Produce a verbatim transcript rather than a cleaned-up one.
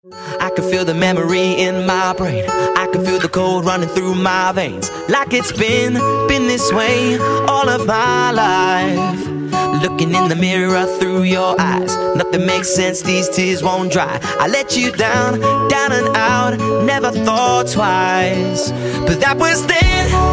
I can feel the memory in my brain. I can feel the cold running through my veins. Like it's been, been this way all of my life. Looking in the mirror through your eyes, nothing makes sense, these tears won't dry. I let you down, down and out, never thought twice. But that was then.